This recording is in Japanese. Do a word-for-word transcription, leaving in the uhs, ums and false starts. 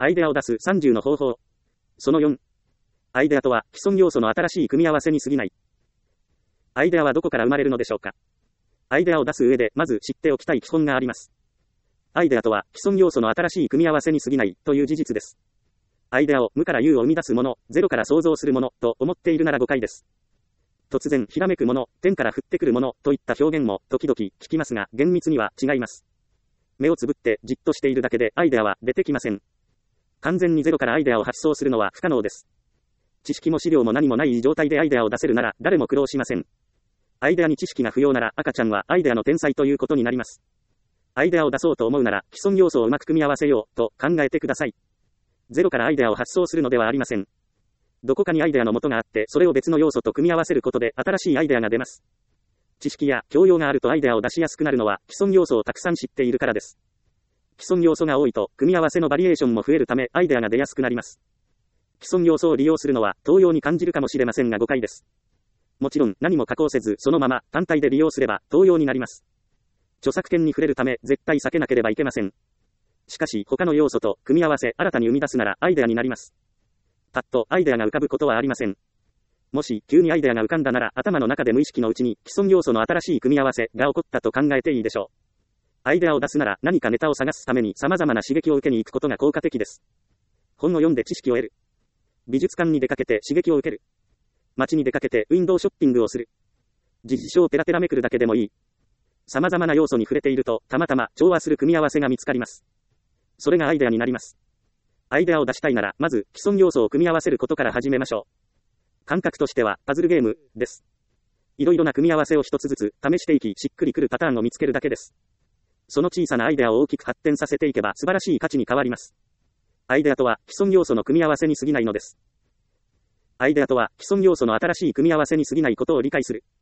アイデアを出すさんじゅうの方法。そのよん。アイデアとは既存要素の新しい組み合わせに過ぎない。アイデアはどこから生まれるのでしょうか。アイデアを出す上でまず知っておきたい基本があります。アイデアとは既存要素の新しい組み合わせに過ぎないという事実です。アイデアを無から有を生み出すもの、ゼロから創造するものと思っているなら誤解です。突然ひらめくもの、天から降ってくるものといった表現も時々聞きますが、厳密には違います。目をつぶってじっとしているだけでアイデアは出てきません。完全にゼロからアイデアを発想するのは不可能です。知識も資料も何もない状態でアイデアを出せるなら誰も苦労しません。アイデアに知識が不要なら赤ちゃんはアイデアの天才ということになります。アイデアを出そうと思うなら既存要素をうまく組み合わせようと考えてください。ゼロからアイデアを発想するのではありません。どこかにアイデアの元があって、それを別の要素と組み合わせることで新しいアイデアが出ます。知識や教養があるとアイデアを出しやすくなるのは既存要素をたくさん知っているからです。既存要素が多いと組み合わせのバリエーションも増えるためアイデアが出やすくなります。既存要素を利用するのは盗用に感じるかもしれませんが誤解です。もちろん何も加工せずそのまま単体で利用すれば盗用になります。著作権に触れるため絶対避けなければいけません。しかし他の要素と組み合わせ新たに生み出すならアイデアになります。パッとアイデアが浮かぶことはありません。もし急にアイデアが浮かんだなら頭の中で無意識のうちに既存要素の新しい組み合わせが起こったと考えていいでしょう。アイデアを出すなら何かネタを探すために様々な刺激を受けに行くことが効果的です。本を読んで知識を得る。美術館に出かけて刺激を受ける。街に出かけてウィンドウショッピングをする。実書をペラペラめくるだけでもいい。様々な要素に触れているとたまたま調和する組み合わせが見つかります。それがアイデアになります。アイデアを出したいならまず既存要素を組み合わせることから始めましょう。感覚としてはパズルゲームです。いろいろな組み合わせを一つずつ試していき、しっくりくるパターンを見つけるだけです。その小さなアイデアを大きく発展させていけば素晴らしい価値に変わります。アイデアとは既存要素の組み合わせに過ぎないのです。アイデアとは既存要素の新しい組み合わせに過ぎないことを理解する。